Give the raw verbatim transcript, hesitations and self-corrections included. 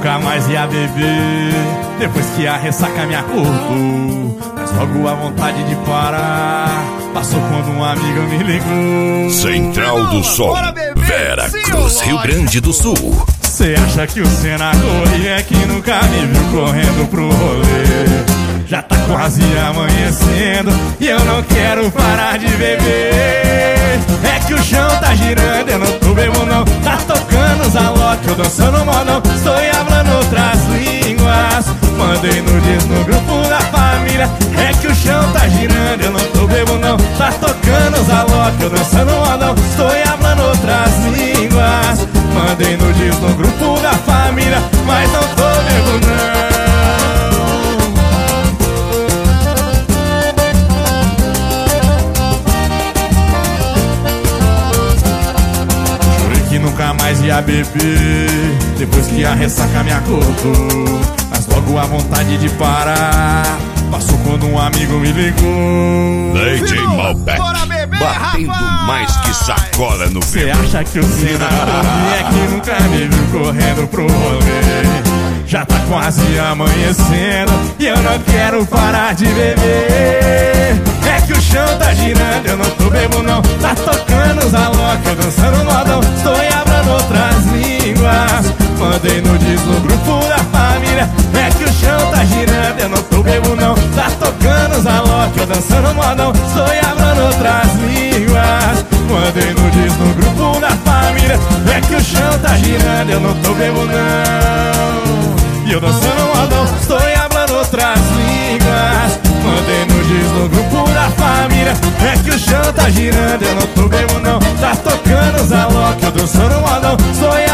nunca mais ia beber depois que a ressaca me acordou. Mas logo a vontade de parar passou quando um amigo me ligou. Central do Sol, Vera Cruz, Rio Grande do Sul. Cê acha que o senador é que nunca me viu correndo pro rolê? Já tá quase amanhecendo e eu não quero parar de beber. É que o chão tá girando, eu não tô bebo não. Tá tocando os aloques, eu dançando modão. Estou falando outras línguas. Mandei nudes no grupo da família. É que o chão tá girando, eu não tô bebo não. Tá tocando os aloques, eu dançando modão. Estou falando outras línguas. Mandei nudes no grupo da família, mas não tô bebo não. Nunca mais ia beber depois que a ressaca me acordou. Mas logo a vontade de parar passou quando um amigo me ligou. D J Malbec, batendo rapaz. Mais que sacola no Cê acha que o senador é que nunca me viu correndo pro rolê? Já tá quase amanhecendo e eu não quero parar de beber. É que o chão tá girando, eu não tô bebo não. Tá tocando os aloques, eu dançando modão. Estou falando outras línguas. Mandei nudes no grupo da família. É que o chão tá girando, eu não tô bebo não. Tá tocando os aloques, eu dançando modão. Estou falando outras línguas. Mandei nudes no grupo da família. É que o chão tá girando, eu não tô bebo não. E eu dançando modão, estou falando outras línguas. Mandei nudes no grupo da família. É que o chão tá girando, eu não tô bebo não. Tá tocando os aloques, eu dançando modão. Estou